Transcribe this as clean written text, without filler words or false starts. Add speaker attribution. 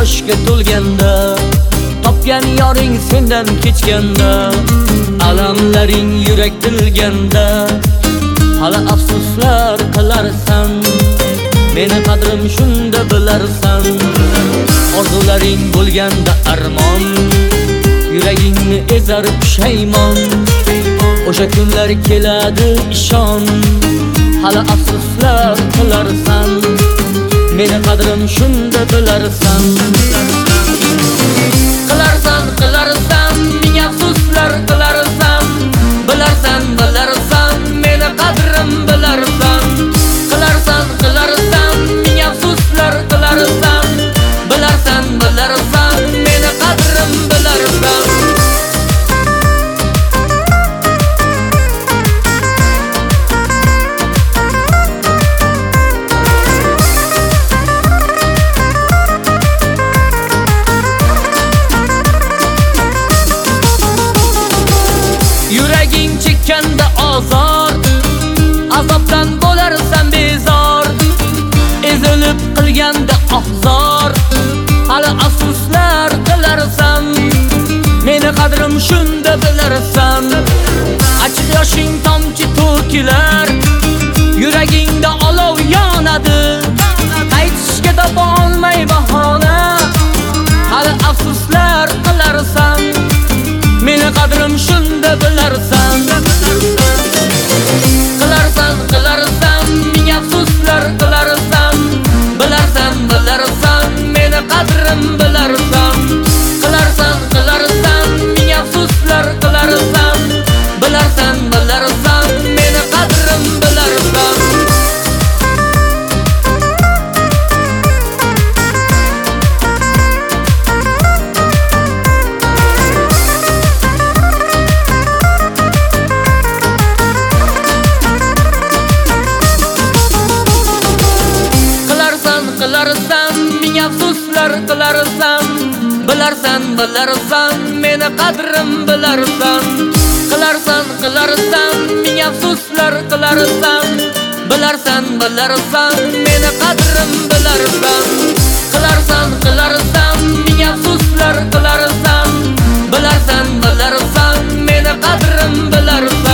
Speaker 1: yoshga to'lganda, topgan yoring sendan kechganda, alamlaring yurak tilganda, hali afsuslar qilarsan. Meni qadrim shunda bilarsan. Orzularing bo'lganda armon, yuragingni ezar pushaymon. O'sha kunlar keladi ishon, hali afsuslar qilarsan. Meni qadrim shunda bilarsan. Qilarsan, ming afsuslar qilarsan. Bilarsan, meni qadrim bilarsan. Qilarsan, ming afsuslar qilarsan. Bilarsan, meni qadrim bilarsan. Yuraging chekkanda azor, azobdan bo'larsan bezor. Ezilib qilganda ahzor, hali afsuslar qilarsan. Meni qadrim shunda bilarsan. Achchiq yoshing tomchi to'kilar, yuragingda olov yonadi. Aytishga topa olmay bahona, hali afsuslar qilarsan. Meni qadrim shunda bilarsan. Qilarsan, ming afsuslar qilarsan. Bilarsan, meni qadrim bilarsan. Qilarsan, ming afsuslar qilarsan. Bilarsan, meni qadrim bilarsan. Qilarsan, ming afsuslar qilarsan. Bilarsan, meni qadrim bilarsan. Qilarsan, ming afsuslar qilarsan. Bilarsan, meni qadrim bilarsan. Qilarsan, ming afsuslar qilarsan. Bilarsan, meni qadrim bilarsan.